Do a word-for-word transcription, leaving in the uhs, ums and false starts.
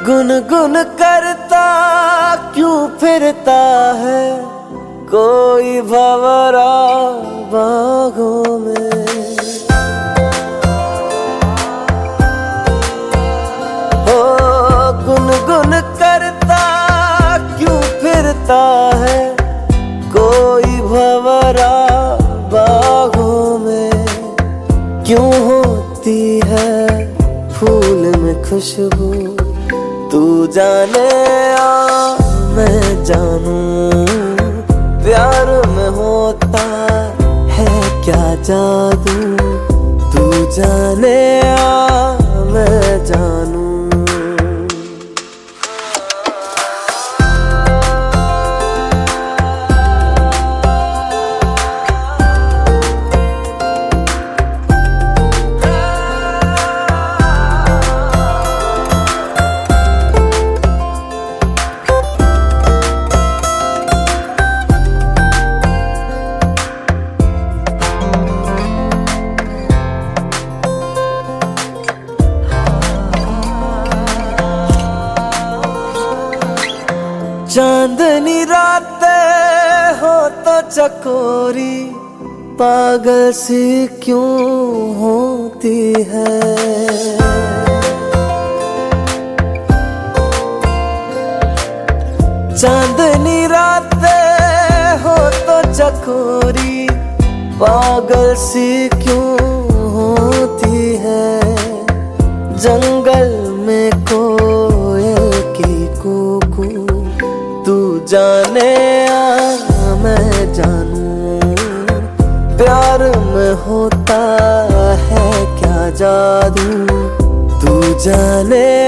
गुनगुन करता क्यों फिरता है कोई भंवरा बागों में। हो गुनगुन करता क्यों फिरता है कोई भंवरा बागों में। क्यों होती है फूल में खुशबू तू जाने आ मैं जानूं। प्यार में होता है क्या जादू तू जाने आ मैं जानूं। चांदनी रातें हो तो चकोरी पागल सी क्यों होती है। चांदनी रातें हो तो चकोरी पागल सी क्यों होती है। जंगल में कोयल की कूकू तू जाने आ मैं जानूं। प्यार में होता है क्या जादू तू जाने